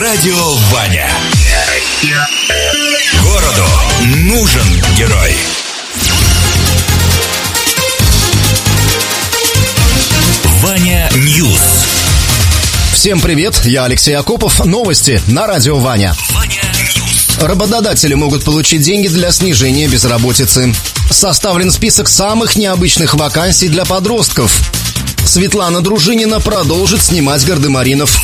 Радио Ваня. Городу нужен герой. Ваня Ньюс. Всем привет, я Алексей Акопов. Новости на Радио Ваня. Работодатели могут получить деньги для снижения безработицы. Составлен список самых необычных вакансий для подростков. Светлана Дружинина продолжит снимать гардемаринов.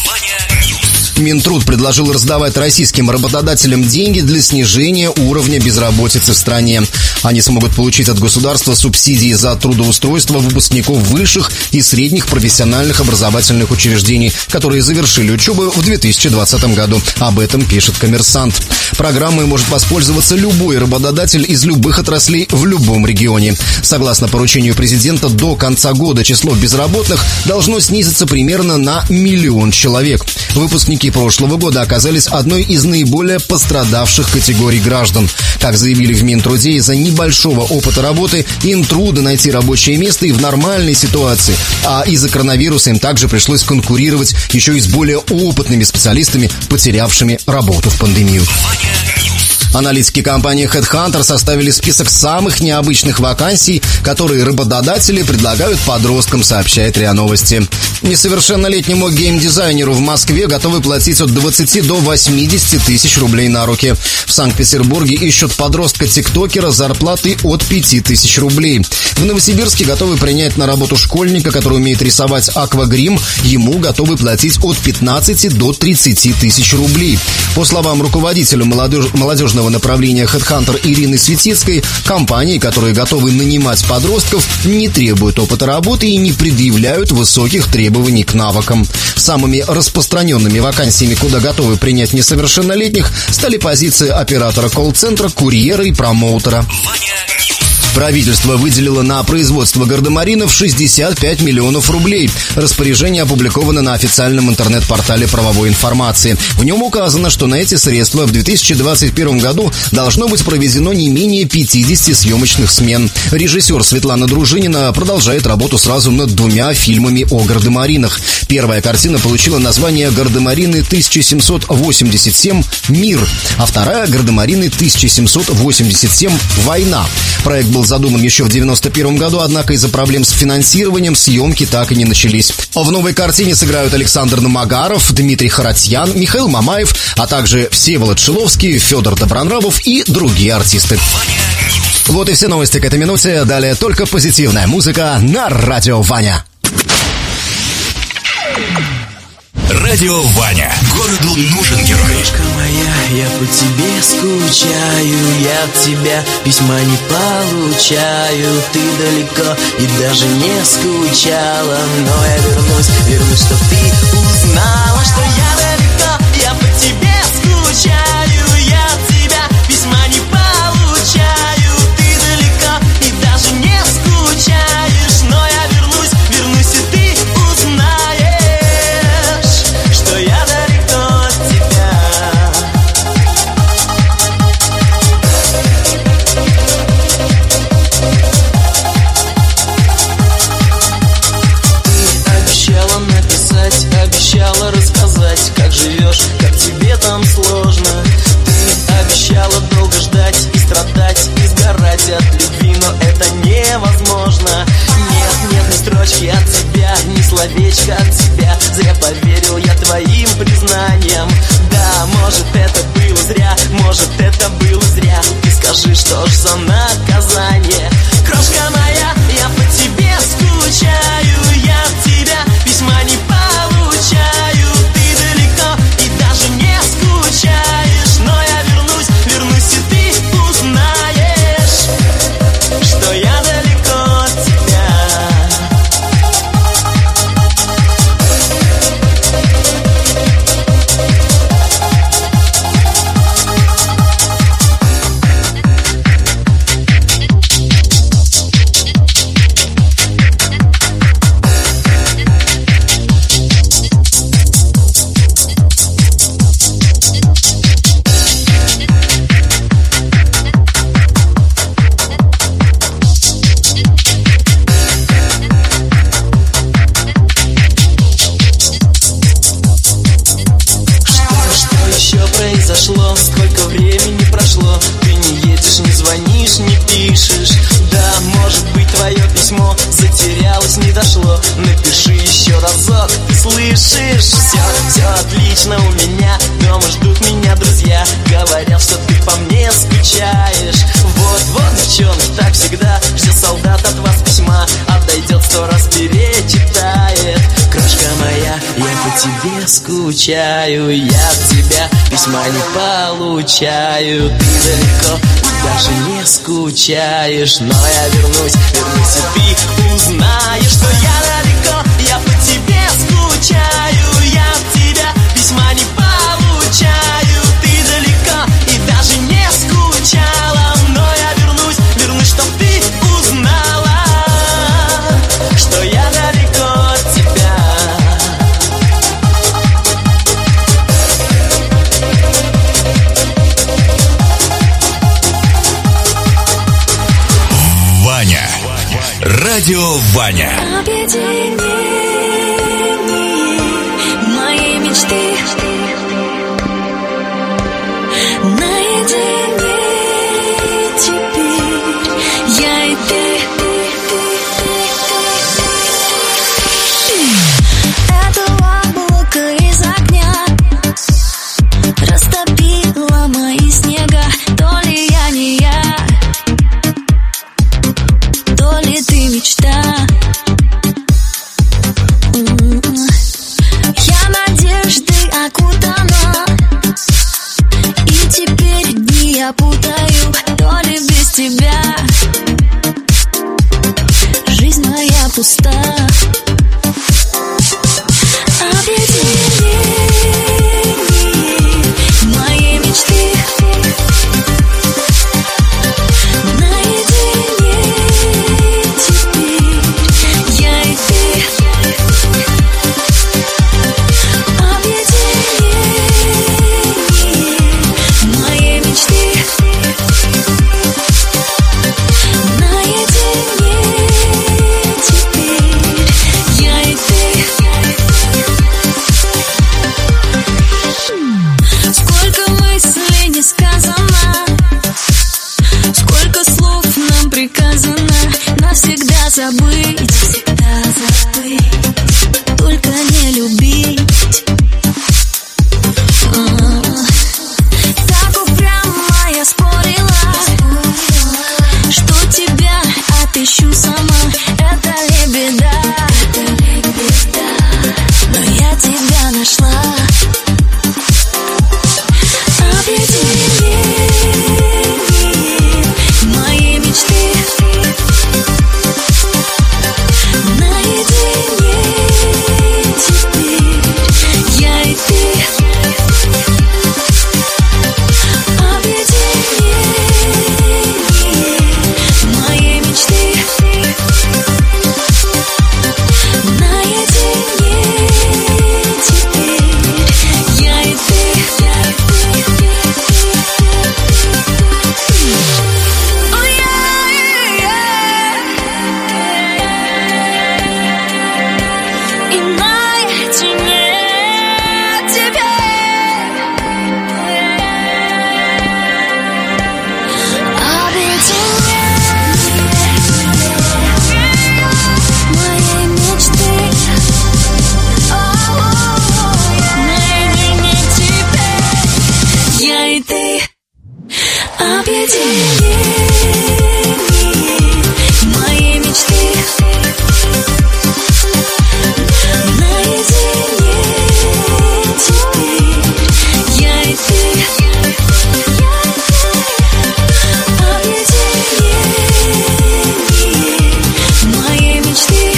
Минтруд предложил раздавать российским работодателям деньги для снижения уровня безработицы в стране. Они смогут получить от государства субсидии за трудоустройство выпускников высших и средних профессиональных образовательных учреждений, которые завершили учебу в 2020 году. Об этом пишет «Коммерсант». Программой может воспользоваться любой работодатель из любых отраслей в любом регионе. Согласно поручению президента, до конца года число безработных должно снизиться примерно на 1 миллион человек. Выпускники прошлого года оказались одной из наиболее пострадавших категорий граждан. Как заявили в Минтруде, из-за небольшого опыта работы им трудно найти рабочее место и в нормальной ситуации. А из-за коронавируса им также пришлось конкурировать еще и с более опытными специалистами, потерявшими работу в пандемию. Аналитики компании HeadHunter составили список самых необычных вакансий, которые работодатели предлагают подросткам, сообщает РИА Новости. Несовершеннолетнему геймдизайнеру в Москве готовы платить от 20 до 80 тысяч рублей на руки. В Санкт-Петербурге ищут подростка-тиктокера с зарплатой от 5 тысяч рублей. В Новосибирске готовы принять на работу школьника, который умеет рисовать аквагрим. Ему готовы платить от 15 до 30 тысяч рублей. По словам руководителя молодежного направления HeadHunter Ирины Светицкой, компании, которые готовы нанимать подростков, не требуют опыта работы и не предъявляют высоких требований к навыкам. Самыми распространенными вакансиями, куда готовы принять несовершеннолетних, стали позиции оператора колл-центра, курьера и промоутера. Правительство выделило на производство гардемаринов 65 миллионов рублей. Распоряжение опубликовано на официальном интернет-портале правовой информации. В нем указано, что на эти средства в 2021 году должно быть проведено не менее 50 съемочных смен. Режиссер Светлана Дружинина продолжает работу сразу над 2 фильмами о гардемаринах. Первая картина получила название «Гардемарины 1787. Мир», а вторая «Гардемарины 1787. Война». Проект был задуман еще в 1991 году, однако из-за проблем с финансированием съемки так и не начались. В новой картине сыграют Александр Номагаров, Дмитрий Харатьян, Михаил Мамаев, а также Всеволод Шиловский, Федор Добронравов и другие артисты. Вот и все новости к этой минуте. Далее только позитивная музыка на Радио Ваня. Радио Ваня. Городу нужен герой. Девушка моя, я по тебе скучаю, я от тебя письма не получаю. Ты далеко и даже не скучала, но я вернусь, чтоб ты узнала, что я далеко, я по тебе скучаю, я от тебя письма не получаю. Ты далеко и даже не скучаешь, но я вернусь, и ты узнаешь, что я далеко от тебя. Ты обещала мне слышишь? Все отлично у меня, дома ждут меня друзья. Говорят, что ты по мне скучаешь. Вот, девчонок, так всегда. Ждет солдат от вас письма, отойдет 100 раз перечитает. Крошка моя, я по тебе скучаю. Я от тебя письма не получаю. Ты далеко, даже не скучаешь. Но я вернусь, и ты узнаешь, что я далеко. Я по тебе скучаю. Я от тебя письма не получаю. Ты далеко и даже не скучала. Но я вернусь, чтоб ты узнала, что я далеко от тебя. Ваня. Радио Ваня. Объедини мои мечты. Наедине теперь я и ты. Это облако из огня растопило мои снега. То ли я не я, то ли ты мечта. Я надеждой окутана, и теперь дни я путаю. То ли без тебя жизнь моя пуста. Объедини мои мечты. Наедине теперь я и ты. Объедини мои мечты. Наедине теперь я и ты. Сколько мыслей не сказано, сколько слов нам приказано навсегда забыть, только не любить. Так упрямо я спорила, что тебя отыщу сама. Это ли беда? Но я тебя нашла. Объедини мои мечты. Наедине теперь я и ты. Объедини мои мечты. Наедине теперь я и ты. И наедине теперь. Объедини мои мечты. Наедине теперь я и ты. Объедини мои мечты. Наедине теперь я и ты. Объедини мои мечты.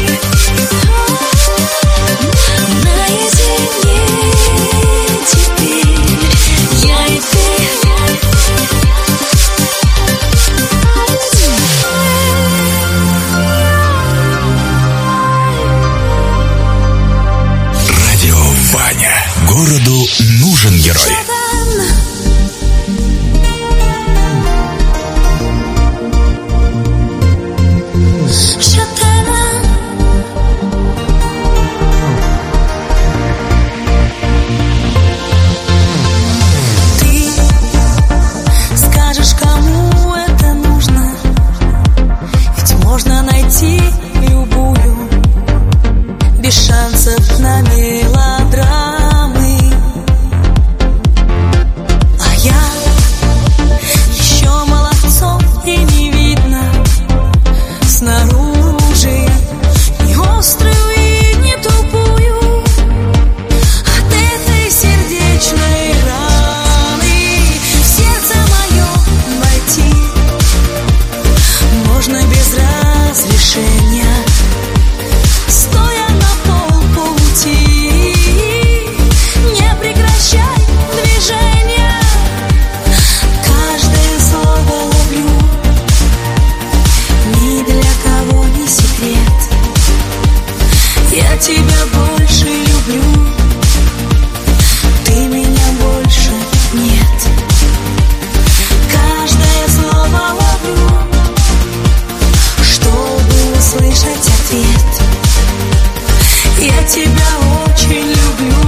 Наедине теперь я и ты. Радио Ваня. Городу нужен герой. Ты скажешь, кому это нужно? Ведь можно найти любую без шансов на на мелодрамы. А я еще молодцом и не видно снаружи, не острую и не тупую от этой сердечной раны. В сердце мое войти можно без разрешения, стоя на полпути. Не прекращай движения, каждое слово ловлю, ни для кого не секрет. Я тебя больше люблю, ты меня больше нет. Каждое слово ловлю, чтобы услышать ответ. Я тебя очень люблю,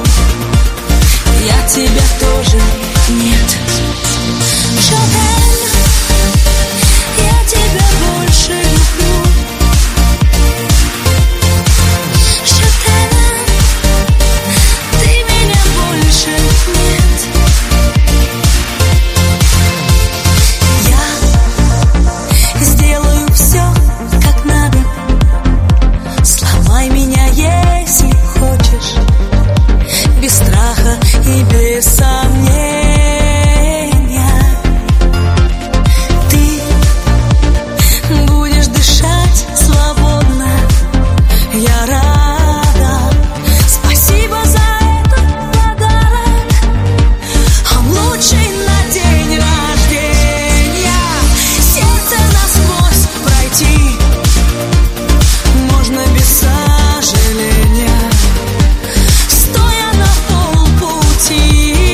я тебя тоже нет. Шопен, я тебя больше люблю. Шопен, ты меня больше нет. Я сделаю все, как надо. Сломай меня, если хочешь, без страха и без сомнения. Ты будешь дышать свободно, я рада. Спасибо за этот подарок, он лучший на день рождения. Сердце насквозь пройти можно без сожаления, стоя на полпути.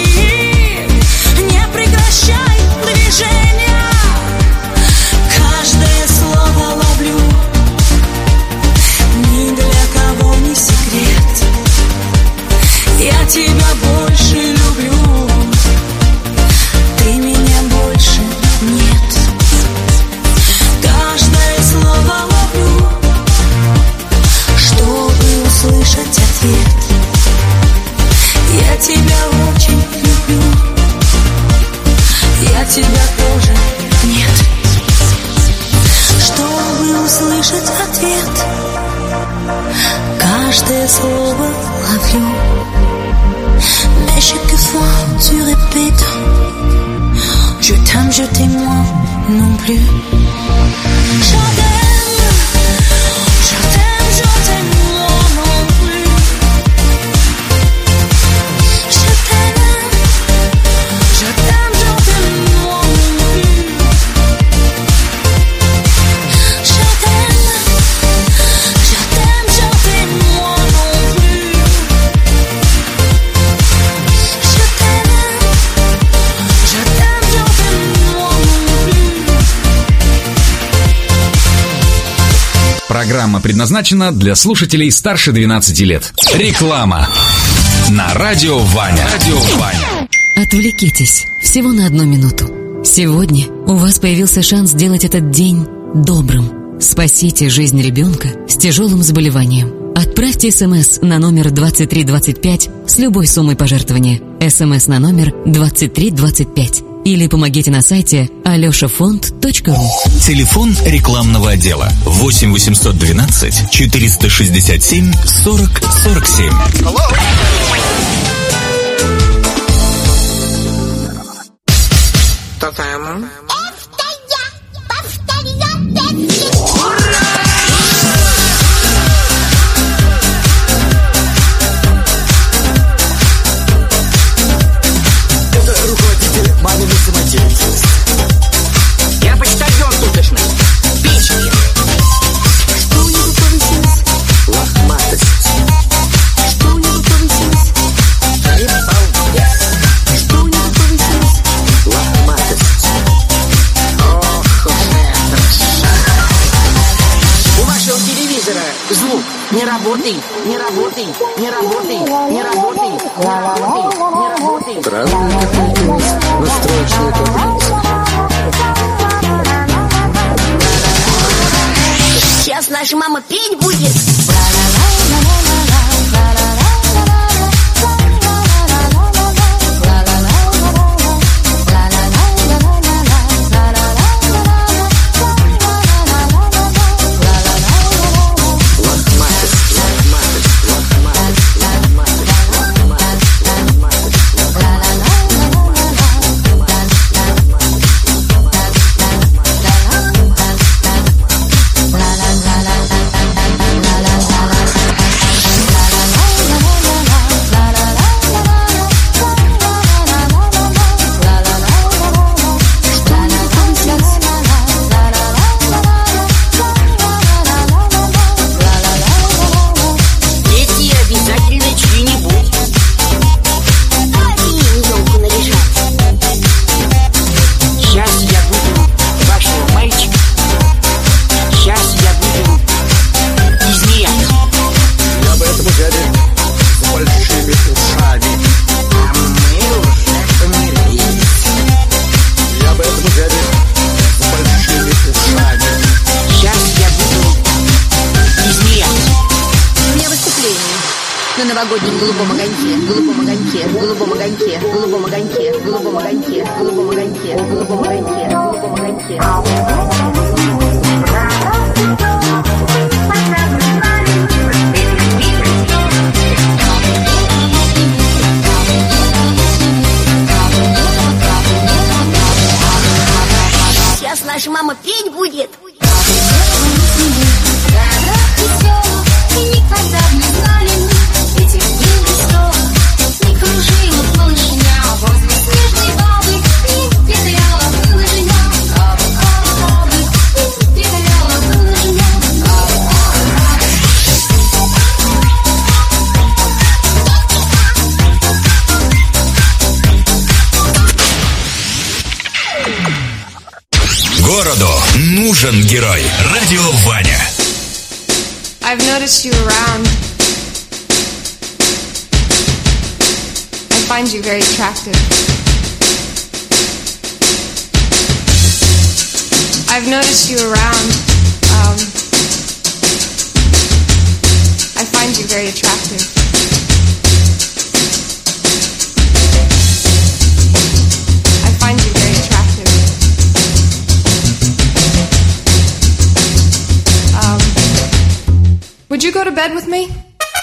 Не прекращай движения, каждое слово ловлю, ни для кого не секрет. Я тебя больше люблю, ты меня больше нет. Каждое слово ловлю, чтобы услышать ответ. Я тебя очень люблю, я тебя тоже нет. Чтобы услышать ответ, каждое слово ловлю. Mais chaque fois tu répètes, je t'aime moi non plus. Je t'aime moi non plus. Je t'aime moi non plus. Je t'aime moi non plus. Je t'aime moi non plus. Программа предназначена для слушателей старше 12 лет. Реклама на Радио Ваня. Отвлекитесь всего на 1 минуту. Сегодня у вас появился шанс сделать этот день добрым. Спасите жизнь ребенка с тяжелым заболеванием. Отправьте СМС на номер 2325 с любой суммой пожертвования. СМС на номер 2325. Или помогите на сайте aleshafond.ru. Телефон рекламного отдела 8 812 467 40 47. Я почтальон тутошный. Печки. Что у него повысилось? Лохматость. Что у него повысилось? Прибалдес. Что у него повысилось? Лохматость. Ох уж это. У вашего телевизора звук не работает. Странная какая-то настроечная таблица. Сейчас наша мама петь будет. новогоднем голубом огоньке, голубом огоньке, голубом огоньке, голубом огоньке, голубом огоньке, голубом огоньке, голубом огоньке, голубом огоньке. Сейчас наша мама петь будет. И никогда не знали мы этих дней веселых. Не кружила малышня возле снежной бабы, не петляла малышня. Бабы, не петляла малышня. Городу нужен герой. Радио Ваня. I've noticed you around. I find you very attractive. I've noticed you around. I find you very attractive. I find you very attractive. Would you go to bed with me?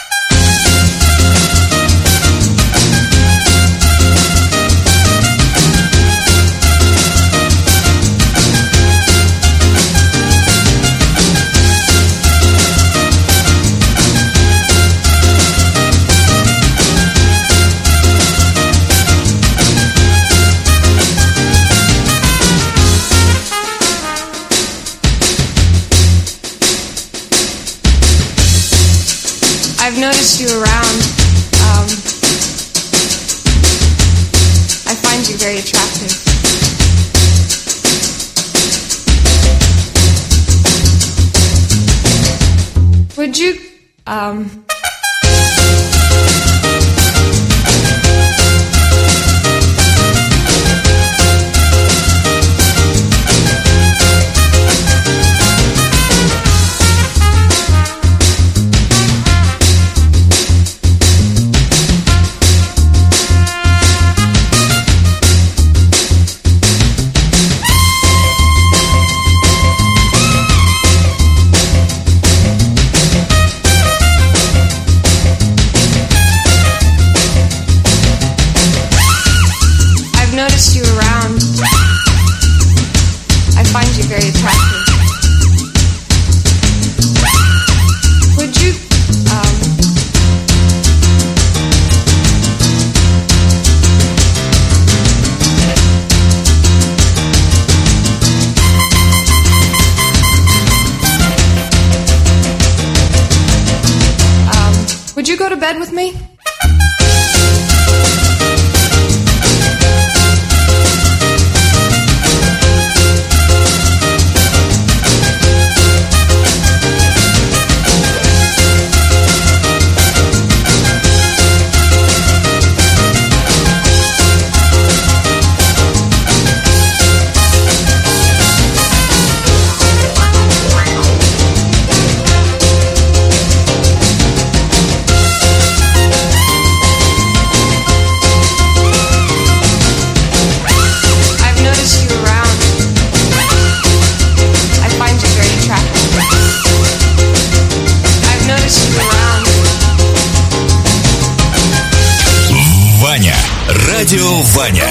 I've noticed you around. I find you very attractive. Would you, noticed you around. I find you very attractive. Would you, would you go to bed with me? Радио Ваня.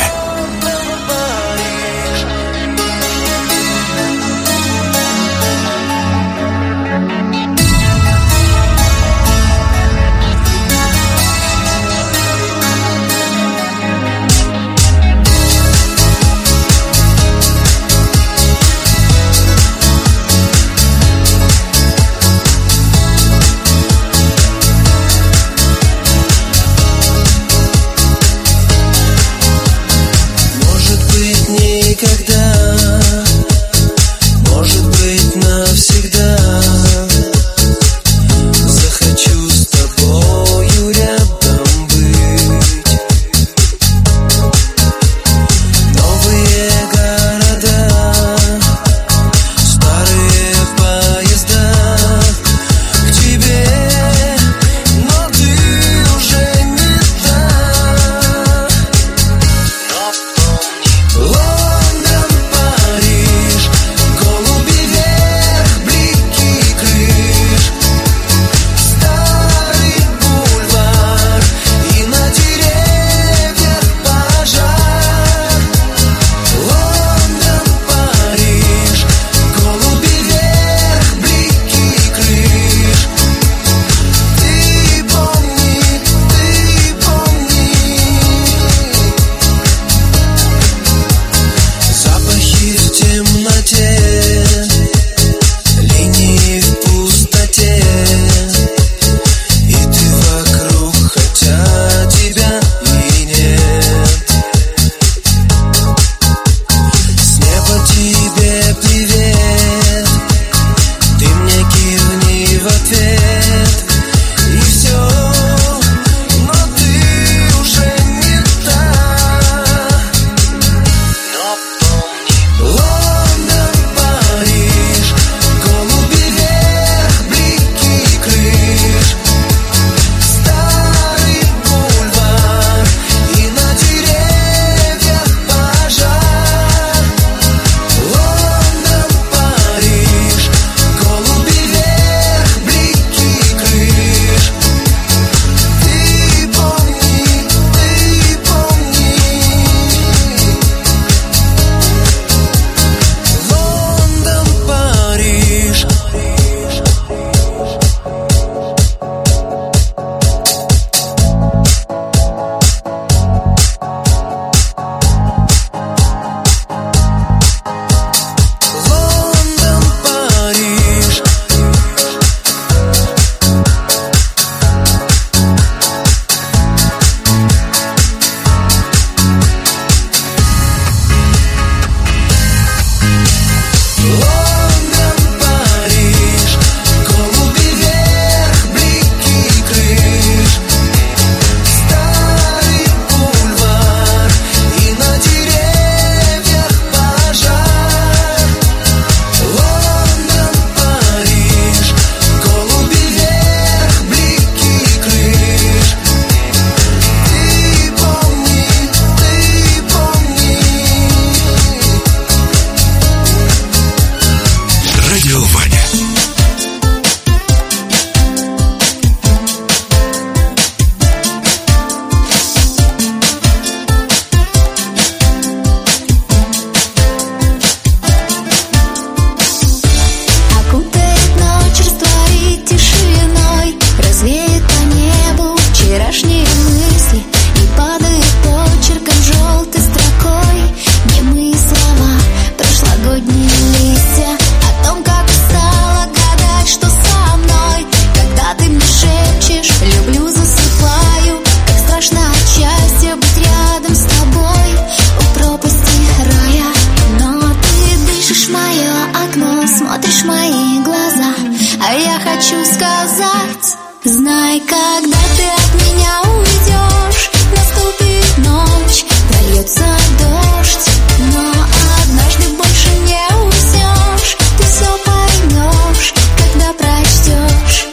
когда ты от меня уйдешь, наступит ночь, прольется дождь, но однажды больше не уснешь. Ты все поймешь, когда прочтешь.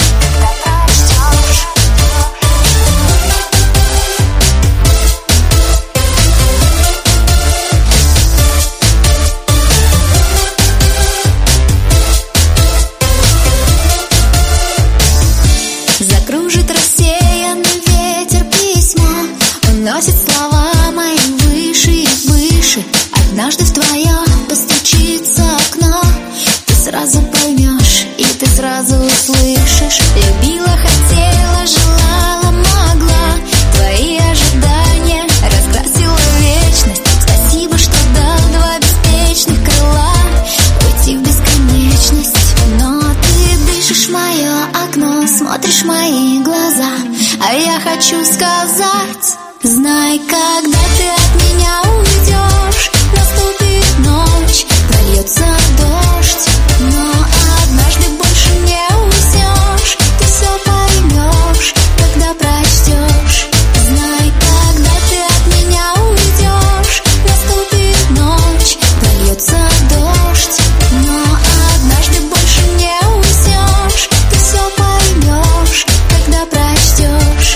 Закружит рассеянный ветер письмо, уносит слова мои выше и выше. Однажды в твое постучится окно, ты сразу поймешь и ты сразу услышишь. Любила, хотела, желала, могла, твои ожидания раскрасила вечность. Спасибо, что дал два беспечных крыла уйти в бесконечность. Но ты дышишь в мое окно, смотришь в мои глаза, а я хочу сказать: знай, когда ты от меня уйдешь, наступит ночь, прольется дождь, но однажды больше не уснешь. Ты все поймешь, когда прочтешь. Знай, когда ты от меня уйдешь, наступит ночь, прольется дождь, но однажды больше не уснешь. Ты все поймешь, когда прочтешь.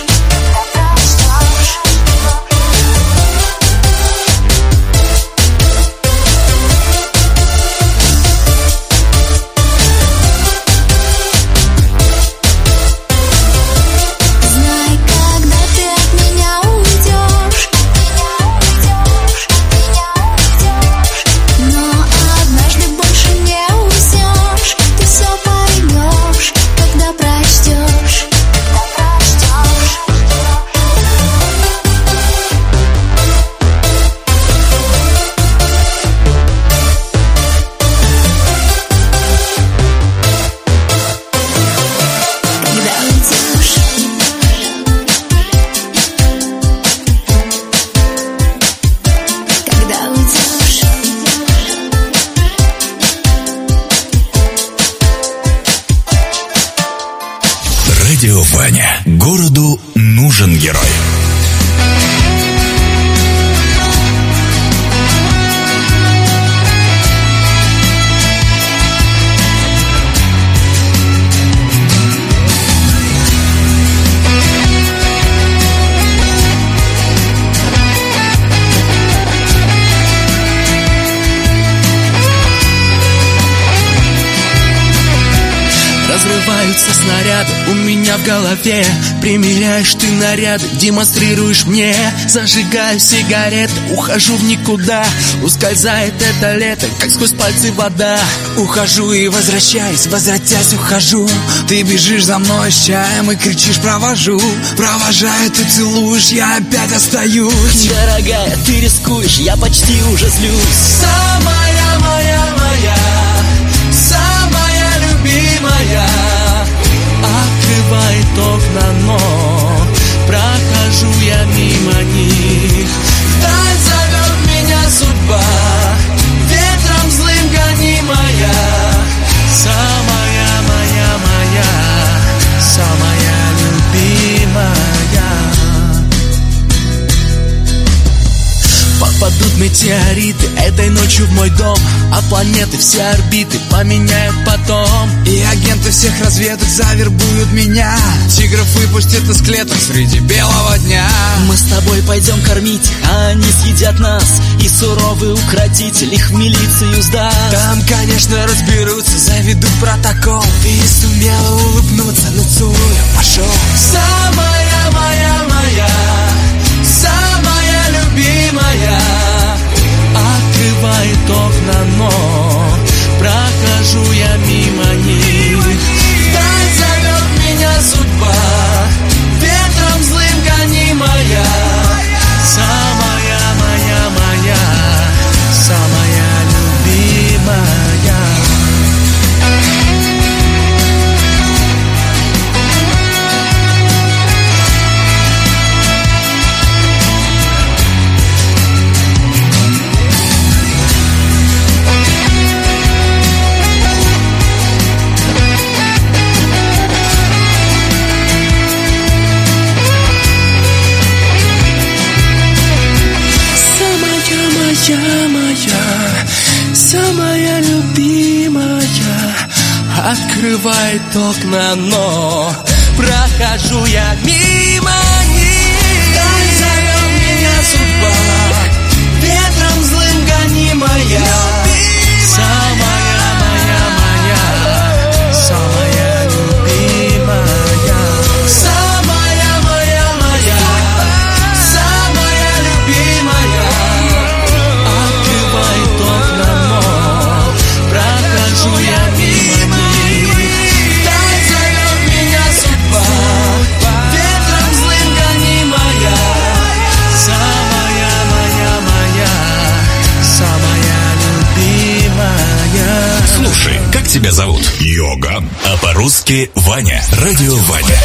Знай, когда ты от меня уйдешь, но однажды больше не уснешь. Ты все поймешь, когда прочтешь. Когда уйдешь, когда уйдешь. Радио Ваня. Городу нужен герой. Разрываются снаряды у меня в голове. Примеряешь ты наряды, демонстрируешь мне. Зажигаю сигареты, ухожу в никуда. Ускользает это лето, как сквозь пальцы вода. Ухожу и возвращаюсь, возвратясь ухожу. Ты бежишь за мной с чаем и кричишь: провожу. Провожаю, ты целуешь, я опять остаюсь. Дорогая, ты рискуешь, я почти уже злюсь. Самая моя, самая любимая. Открывает окна, но прохожу я мимо них. Вдаль зовет меня судьба, ветром злым гонимая. Самая моя, самая любимая. Попадут метеориты этой ночью в мой дом, а планеты все орбиты поменяют потом. И агенты всех разведок завербуют меня. Тигров выпустят из клеток среди белого дня. Мы с тобой пойдем кормить, а они съедят нас. И суровый укротитель их в милицию сдаст. Там, конечно, разберутся, заведут протокол. Ты сумела улыбнуться, но целуя пошел. Самая моя, самая любимая. Открывает окна, но прохожу я мимо них. Вдаль зовет меня судьба, ветром злым гонимая. Самая моя, самая любимая. моя, самая любимая, открывает окна, но прохожу я мимо них. Так зовет меня судьба, ветром злым гонимая. Самая моя, моя, самая любимая. Самая моя, моя, самая любимая. Открывает окна, но прохожу я мимо них. Так зовет меня судьба, ветром злым гонимая. Самая моя, моя, самая любимая. Слушай, как тебя зовут? Йога. А по-русски Ваня. Радио Ваня.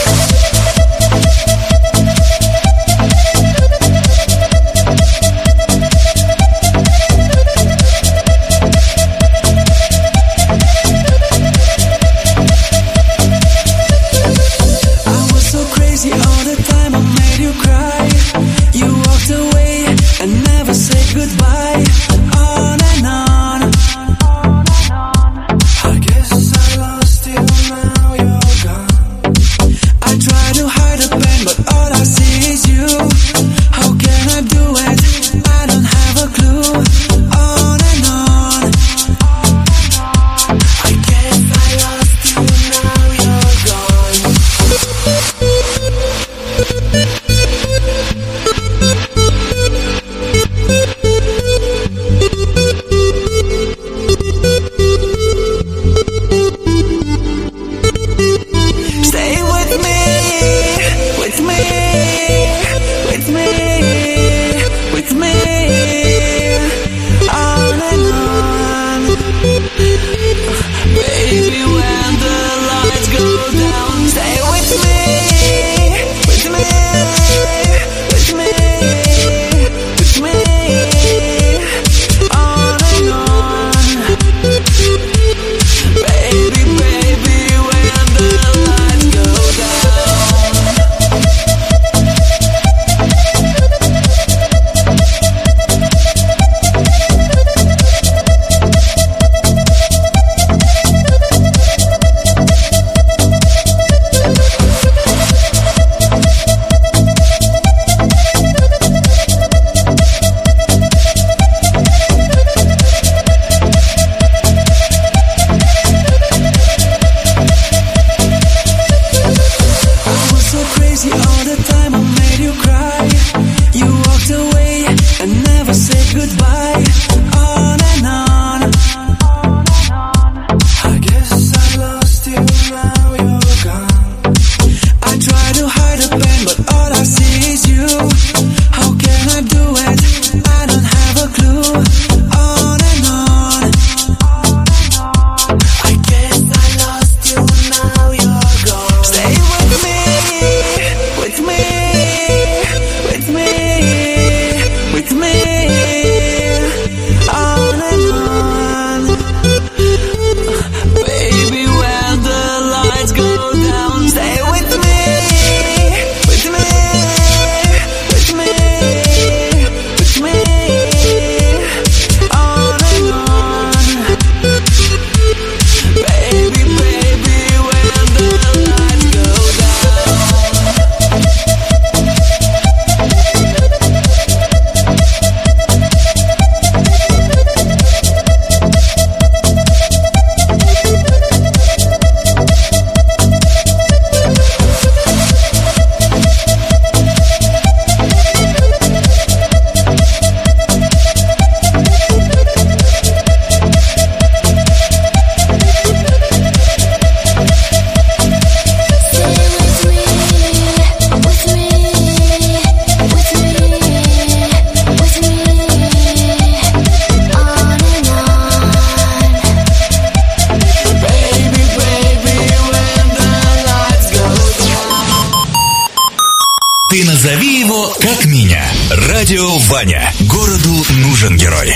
Ты назови его, как меня. Радио Ваня. Городу нужен герой.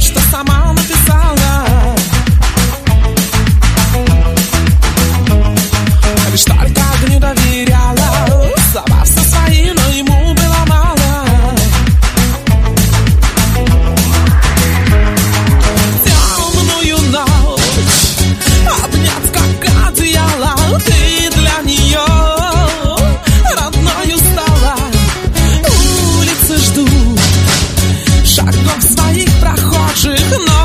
что сама написала. Лишь только огню доверяла, слова все свои, но ему было мало. Темную ночь обнять как одеяло, ты для нее родною стала. Улицы ждут шагов своих прохожих, но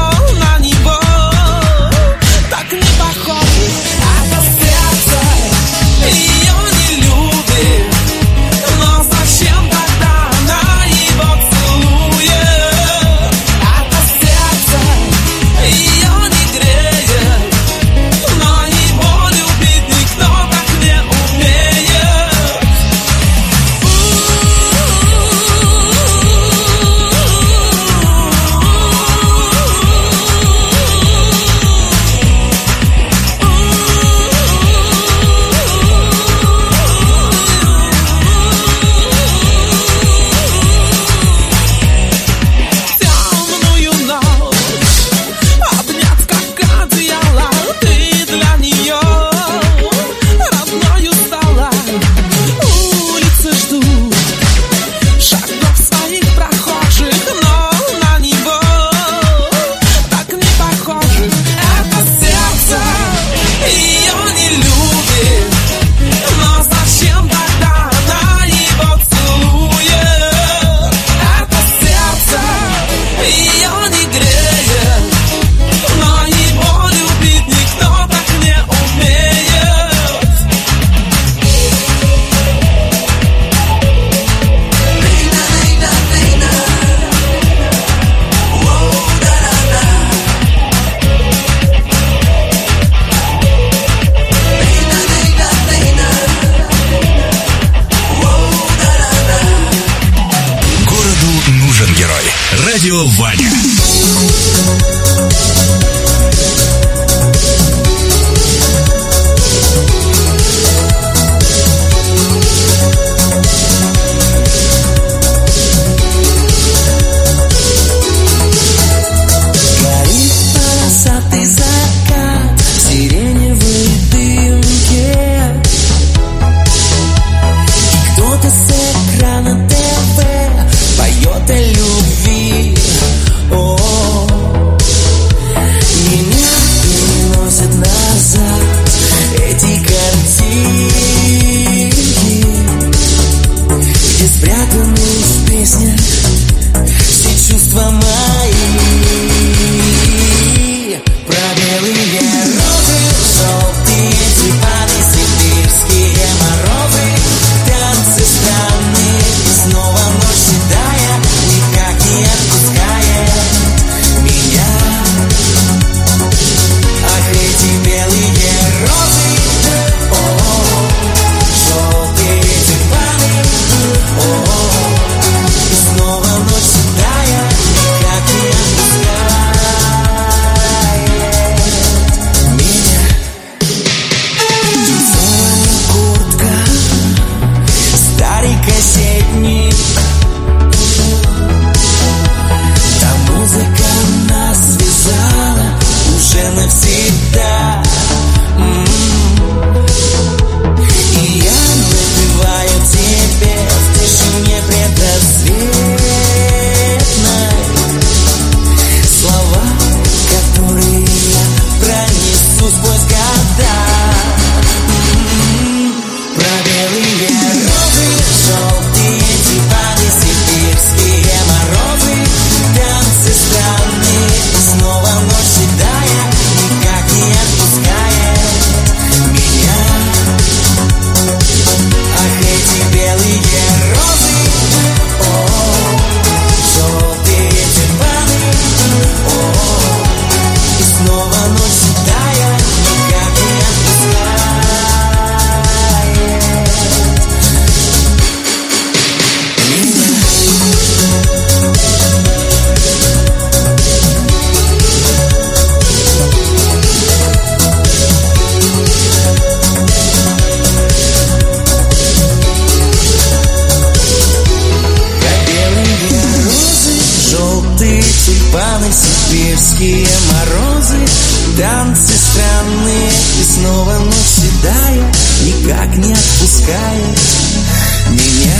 сибирские морозы, танцы странные, и снова ночь седая никак не отпускает меня.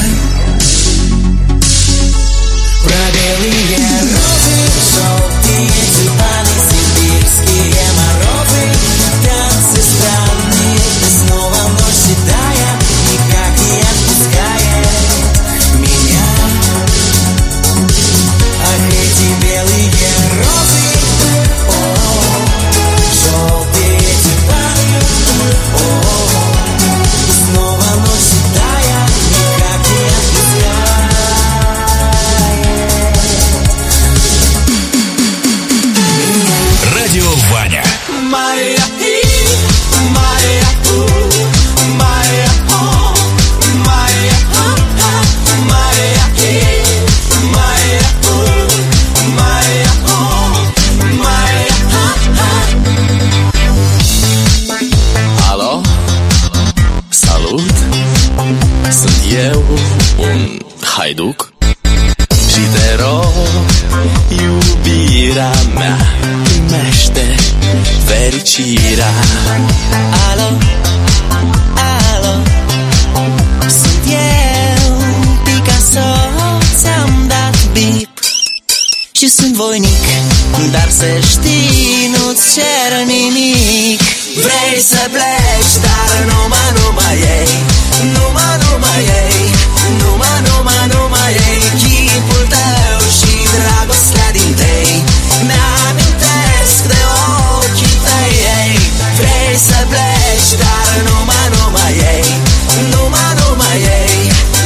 Про белые розы, желтые тюльпаны, сибирские морозы, танцы странные, и снова ночь седая никак не отпускает меня. Ах, эти белые розы, желтые тюльпаны, снова ночь седая никак не отпускает. Радио Ваня. Моя моя моя моя Alo, salut, sunt eu, un haiduc și te rog, iubirea mea, primește fericirea. Alo, alo, sunt eu, Picasso, ți-am dat bip și sunt voinic, dar să știi, nu-ți cer nimic. Vrei să pleci, dar numai ei, numai ei, numai ei, chipul tău și dragostea din tei, mi-amintesc de ochii tăi, ei. Vrei să pleci, dar numai ei, numai ei,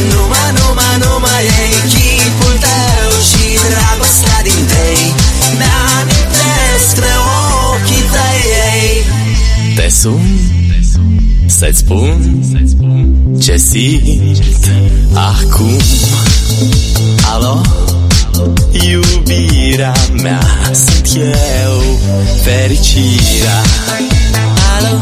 numai ei, chipul tău și dragostea din tei, mi-amintesc de ochii tăi, ei. Te sun să-ți spun ce simt acum. Alo, iubirea mea, sunt eu, fericirea. Alo,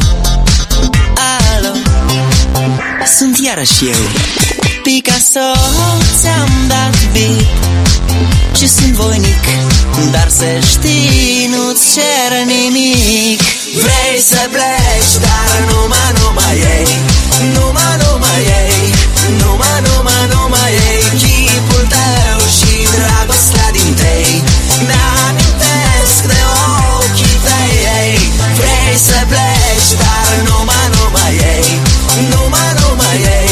alo, sunt iarăși eu, Picasso, ți-am dat bip și sunt voinic, dar să știi, nu-ți cer nimic. Vrei să pleci, dar numai ei, numai ei, numai ei, chipul tău și dragostea din tei, mi-amintesc de ochii tăi, ei. Vrei să pleci, dar numai ei, numai ei,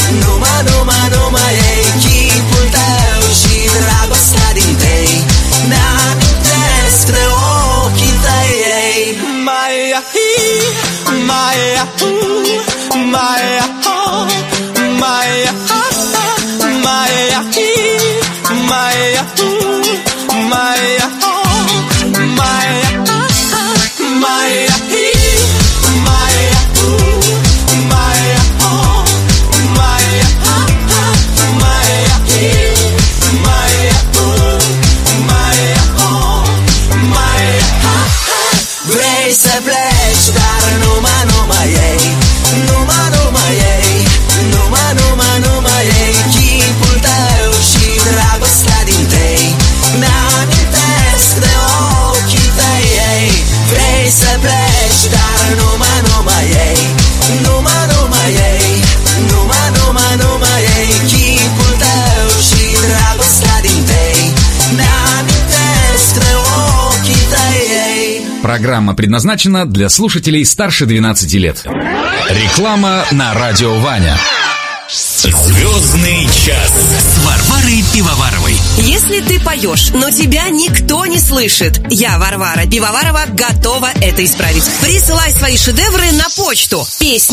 numai ei, chipul tău și dragostea din tei, mi-amintesc de ochii tăi, ei. Maia hi, maia hu, maia ho, maia ha, maia hi, maia hu, maia ho, maia ha, maia hi, maia hu, maia ho, maia ha, maia hi, maia hu, maia ho, maia ha. Vrei să pleci, dar numai ei, numai ei, numai ei, chipul tău și dragostea din tei, mi-amintesc de ochii tăi, ei. Vrei să pleci, dar numai ei, numai ei, numai ei, chipul tău și dragostea din tei, mi-amintesc de ochii tăi, ei. Программа предназначена для слушателей старше 12 лет. Реклама на Радио Ваня. Звездный час с Варварой Пивоваровой. Если ты поешь, но тебя никто не слышит, я, Варвара Пивоварова, готова это исправить. Присылай свои шедевры на почту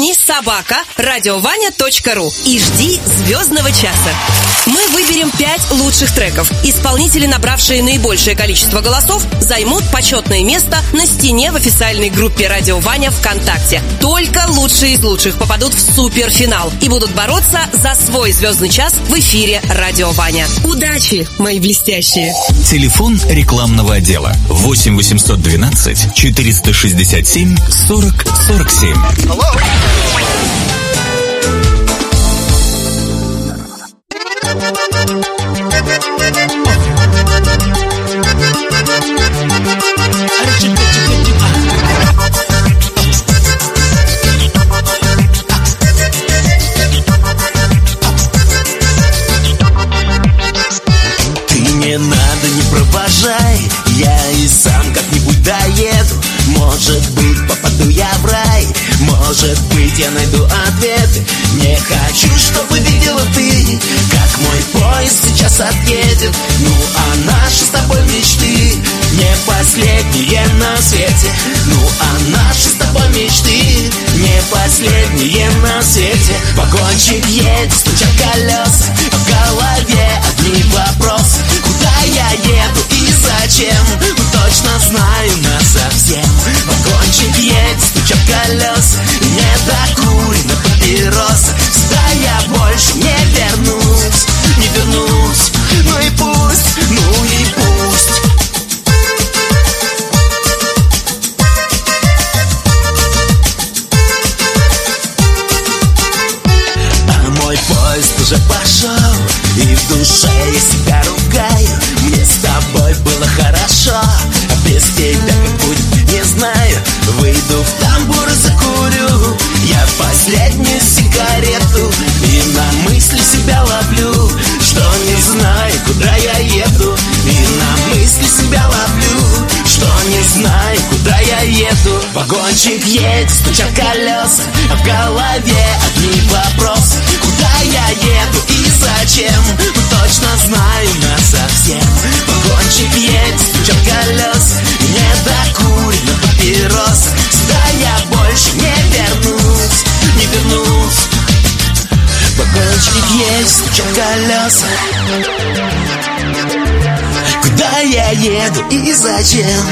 песни@radiovanya.ru и жди звездного часа. Мы выберем 5 лучших треков. Исполнители, набравшие наибольшее количество голосов, займут почетное место на стене в официальной группе Радио Ваня ВКонтакте. Только лучшие из лучших попадут в суперфинал и будут бороться за свой звездный час в эфире Радио Ваня. Удачи, мои блестящие! Телефон рекламного отдела 8 812 467 40 47. я найду ответы. Не хочу, чтобы видела ты, как мой поезд сейчас отъедет. Ну а наши с тобой мечты не последние на свете. Ну а наши с тобой мечты не последние на свете. Вагончик едет, стучат колеса, в голове одни вопросы. Куда я еду и зачем? Точно знаю насовсем. Вагончик едет, стучат колеса, не докурено папироса. Сюда я больше не вернусь, не вернусь. Ну и пусть, ну и пусть. А мой поезд уже пошел, и в душе я себя ругаю. Мне с тобой было хорошо, а без тебя как будет, не знаю. Выйду в тамбур и закурю я последнюю сигарету, и на мысли себя ловлю, что не знаю, куда я еду. И на мысли себя ловлю, что не знаю, куда я еду. Вагончик едет, стучат колеса, а в голове одни вопросы. Куда я еду и зачем? Точно знаю насовсем. Вагончик едет, стучат колеса, не докурено папирос. Сюда я больше не вернусь, не вернусь. Вагончик едет, стучат колеса. Куда я еду и зачем?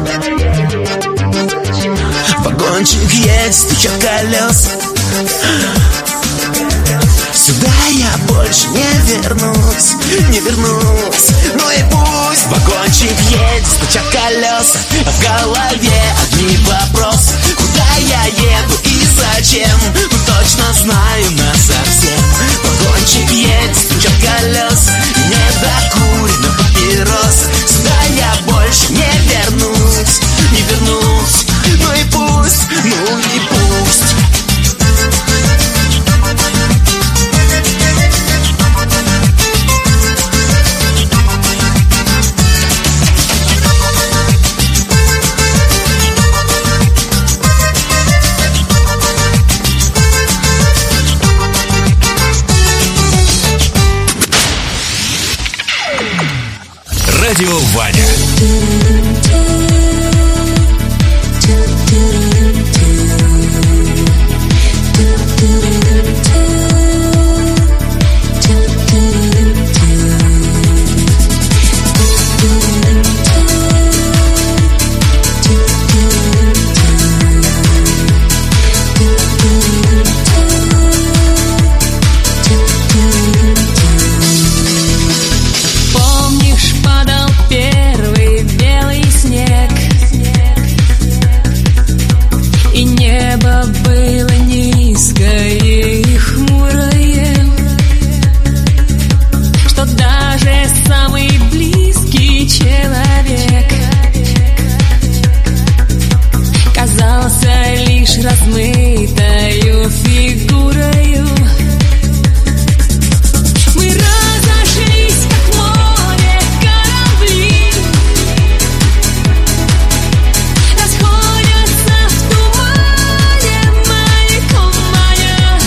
Вагончик едет, стучат колеса. Сюда я больше не вернусь, не вернусь. Ну и пусть. Вагончик едет, стучат колеса, а в голове одни вопросы. Куда я еду и зачем? Точно знаю насовсем. Вагончик едет, стучат колеса, не докурено папирос. Сюда я больше не вернусь, не вернусь. Ну и пусть, ну и пусть. Радио Ваня. размытою фигурою. Мы разошлись, как море корабли, расходятся в тумане маяком маня.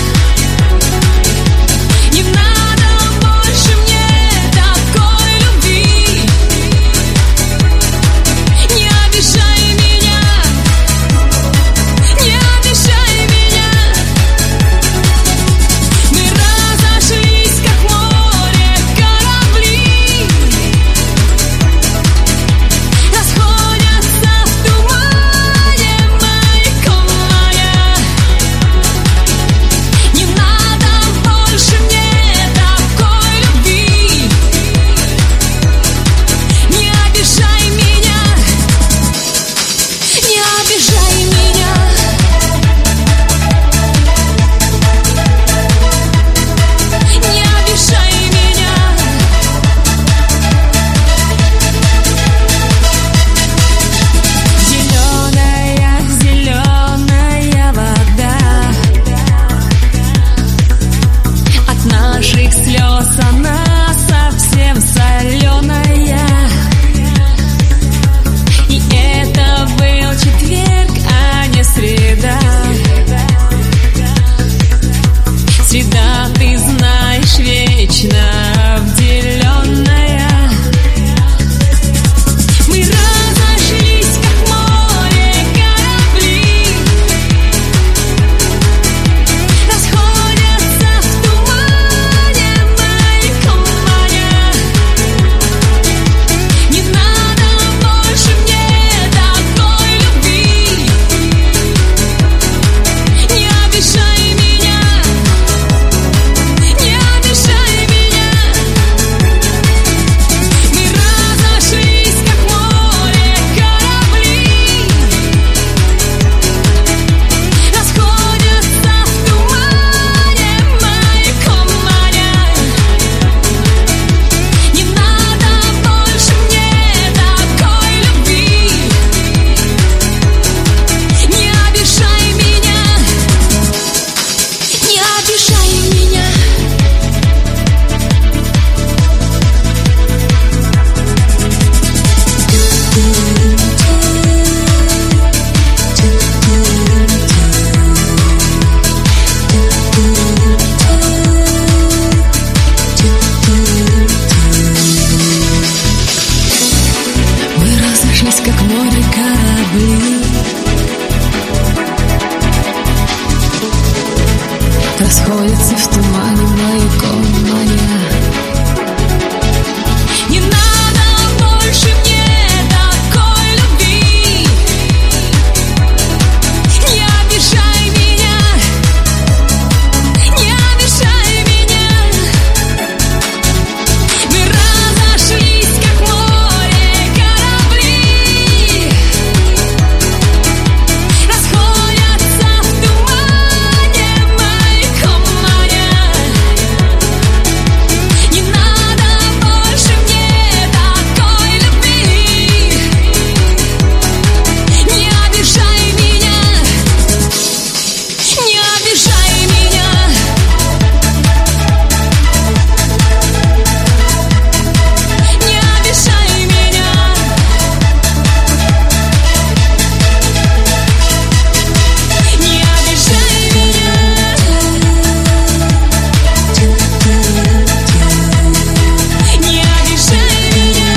расходятся в тумане маяком маня. Не надо больше мне такой любви. Не обижай меня, не обижай меня. Мы разошлись, как море корабли, расходятся в тумане маяком маня. Не надо больше мне такой любви. Не обижай меня, не обижай меня. Не обижай меня. Не обижай меня. Не обижай меня.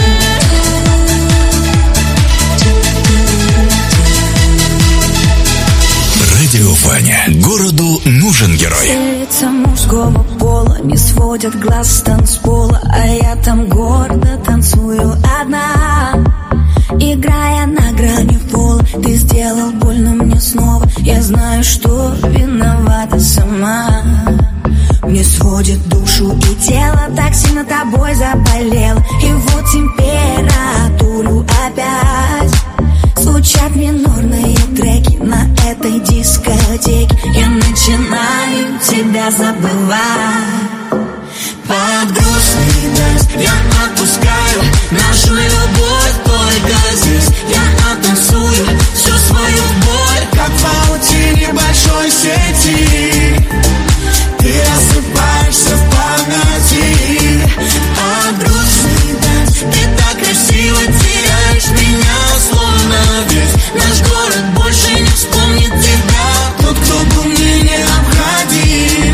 Радио Ваня. Городу нужен герой. Лица мужского пола не сводят глаз с танцпола, а я там гордо танцую одна. Играя на грани пола, ты сделал больно мне снова. Я знаю, что виновата сама. Мне сводит душу и тело, так сильно тобой заболело. И вот температуру опять. Звучат минорные треки на этой дискотеке. Я начинаю тебя забывать. Под грустный дождь я отпускаю нашу любовь только здесь. Я оттанцую всю свою боль, как в паутине большой сети. Ты рассыпаешься в памяти. Под грустный дождь ты так красиво теряешь меня, словно весь наш город больше не вспомнит тебя. Тот, кто был мне необходим,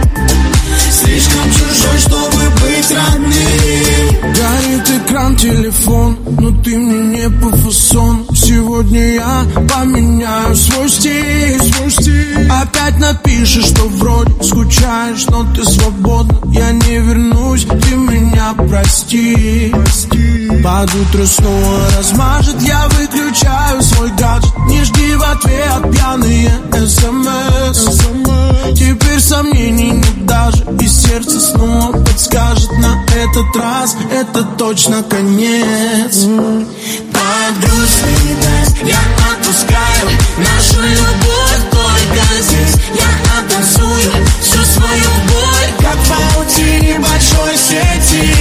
слишком чужой, чтобы быть родным. Горит экран телефон, но ты мне не по фасону. Сегодня я поменяю свой стиль. Опять напишешь, что вроде скучаешь, но ты свободна. Я не вернусь, ты меня прости. Под утро снова размажет, я выключаю свой гаджет. Не жди в ответ пьяные СМС. Теперь сомнений нет даже, и сердце снова подскажет: на этот раз это точно конец. Под грустный дождь я отпускаю нашу любовь только здесь. Я оттанцую всю свою боль, как в паутине большой сети.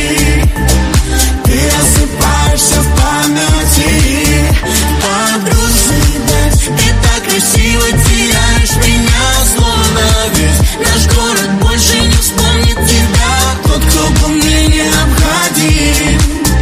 Ты рассыпаешься в памяти. Под грустный дождь ты так красиво теряешь меня, словно весь наш город больше не вспомнит тебя. Тот, кто был мне необходим,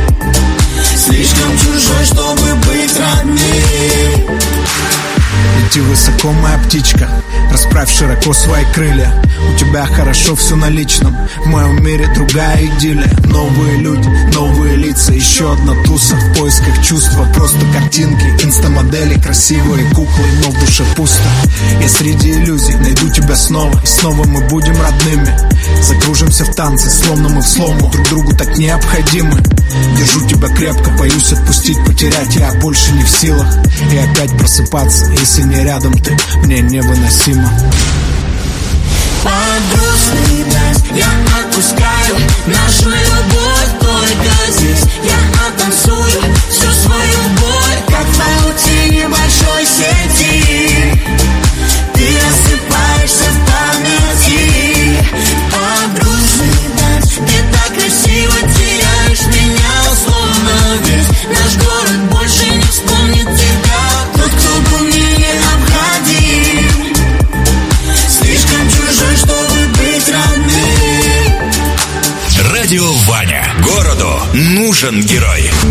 слишком чужой, чтобы быть родным. Лети высоко, моя птичка, расправь широко свои крылья. У тебя хорошо все на личном, в моем мире другая идиллия. Новые люди, новые лица, еще одна туса в поисках чувства. Просто картинки, инстамодели, красивые куклы, но в душе пусто. Я среди иллюзий найду тебя снова, и снова мы будем родными. Закружимся в танце, словно мы в слому, друг другу так необходимы. Держу тебя крепко, боюсь отпустить, потерять я больше не в силах. И опять просыпаться, если не рядом ты, мне невыносимо. Под грустный дождь я отпускаю нашу любовь только здесь. Я оттанцую всю свою боль, как в паутине большой сети. Ты рассыпаешься в памяти. Под грустный дождь ты так красиво теряешь меня, словно весь наш город больше не вспомнит тебя. Тот, кто был мне необходим, слишком чужой, чтобы быть родным. Радио Ваня. Городу нужен герой.